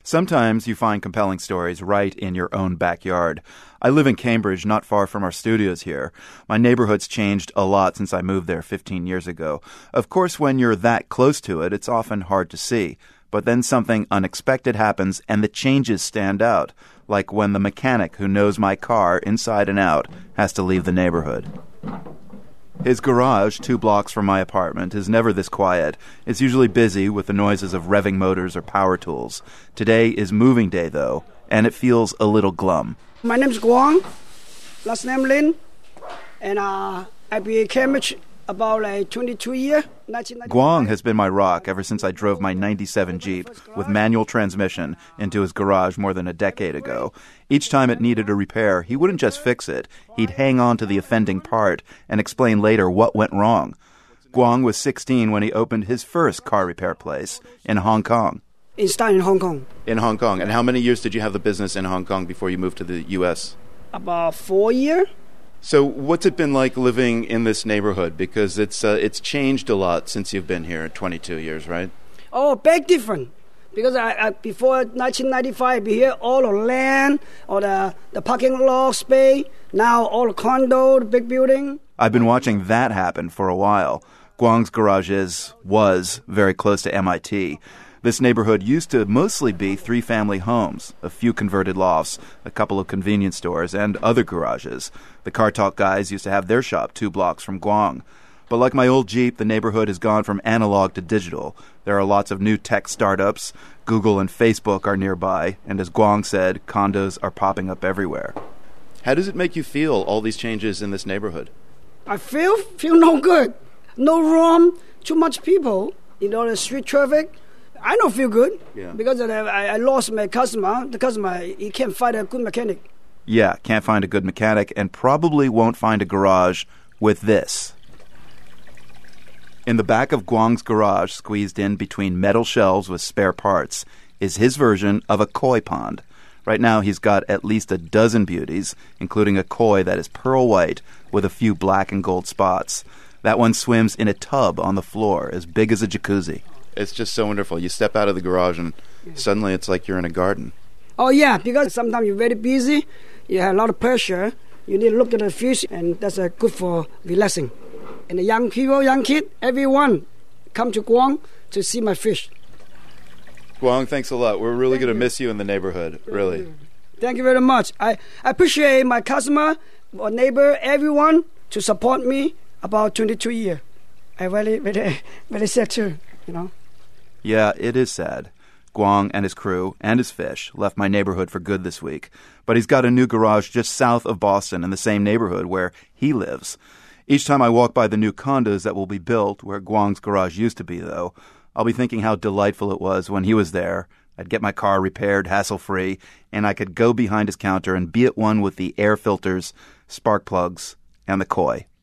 Sometimes you find compelling stories right in your own backyard. I live in Cambridge, not far from our studios here. My neighborhood's changed a lot since I moved there 15 years ago. Of course, when you're that close to it, it's often hard to see. But then something unexpected happens and the changes stand out, like when the mechanic who knows my car inside and out has to leave the neighborhood. His garage, 2 blocks from my apartment, is never this quiet. It's usually busy with the noises of revving motors or power tools. Today is moving day, though, and it feels a little glum. My name's Guang, last name Lin, and I be in Cambridge about 22 years. Guang has been my rock ever since I drove my 97 Jeep with manual transmission into his garage more than a decade ago. Each time it needed a repair, he wouldn't just fix it. He'd hang on to the offending part and explain later what went wrong. Guang was 16 when he opened his first car repair place in Hong Kong. It started in Hong Kong. In Hong Kong. And how many years did you have the business in Hong Kong before you moved to the U.S.? About 4 years. So what's it been like living in this neighborhood? Because it's changed a lot since you've been here 22 years, right? Oh, big different. Because I before 1995, I be here all the land, or the parking lot space. Now all the condo, the big building. I've been watching that happen for a while. Guang's garage was very close to MIT. This neighborhood used to mostly be 3-family homes, a few converted lofts, a couple of convenience stores, and other garages. The Car Talk guys used to have their shop 2 blocks from Guang. But like my old Jeep, the neighborhood has gone from analog to digital. There are lots of new tech startups. Google and Facebook are nearby. And as Guang said, condos are popping up everywhere. How does it make you feel, all these changes in this neighborhood? I feel no good. No room, too much people, the street traffic. I don't feel good because I lost my customer. The customer, he can't find a good mechanic. Yeah, can't find a good mechanic and probably won't find a garage with this. In the back of Guang's garage, squeezed in between metal shelves with spare parts, is his version of a koi pond. Right now he's got at least a dozen beauties, including a koi that is pearl white with a few black and gold spots. That one swims in a tub on the floor as big as a jacuzzi. It's just so wonderful. You step out of the garage and suddenly it's like you're in a garden. Oh, yeah, because sometimes you're very busy, you have a lot of pressure, you need to look at the fish, and that's good for relaxing. And the young people, young kids, everyone come to Guang to see my fish. Guang, thanks a lot. We're really going to miss you in the neighborhood, really. Thank you very much. I appreciate my customer, or neighbor, everyone to support me about 22 years. I really, very, very sad too, Yeah, it is sad. Guang and his crew and his fish left my neighborhood for good this week. But he's got a new garage just south of Boston in the same neighborhood where he lives. Each time I walk by the new condos that will be built where Guang's garage used to be, though, I'll be thinking how delightful it was when he was there. I'd get my car repaired hassle-free, and I could go behind his counter and be at one with the air filters, spark plugs, and the koi.